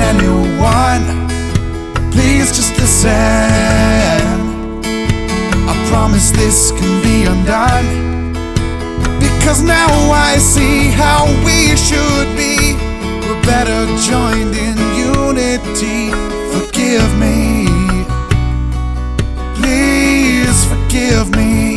anyone. Please just listen. I promise this can be undone, because now I see how we should be. We're better joined in unity. Forgive me, please forgive me.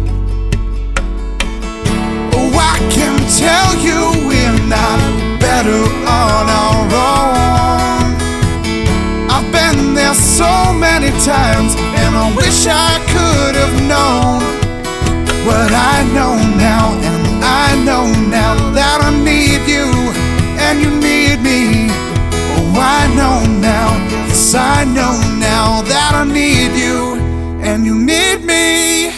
Oh, I can tell you we're not better on our own. I've been there so many times, and I wish I could have known what I know now. And I know now that I need you, and you need me. Oh, I know now, yes, I know now that I need you, and you need me.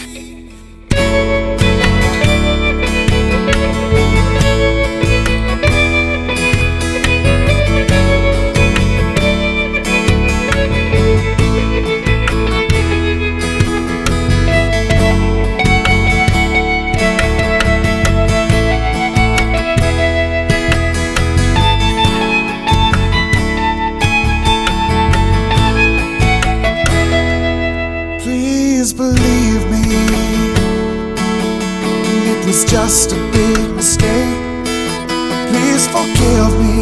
Please believe me, it was just a big mistake. Please forgive me,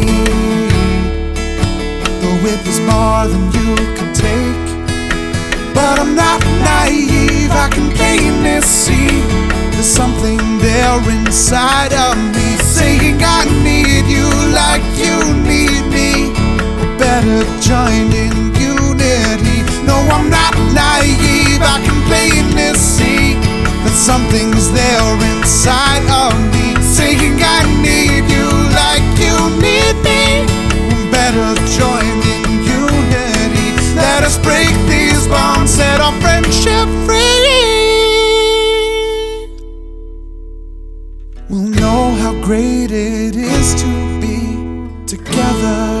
though it was more than you could take. But I'm not naive, I can plainly see there's something there inside of me saying I need you like you need me. We're better joined in unity. No, I'm not naive, I can plainly see that something's there inside of me saying I need you like you need me. We're better joined in unity. Let us break these bonds, set our friendship free. We'll know how great it is to be together.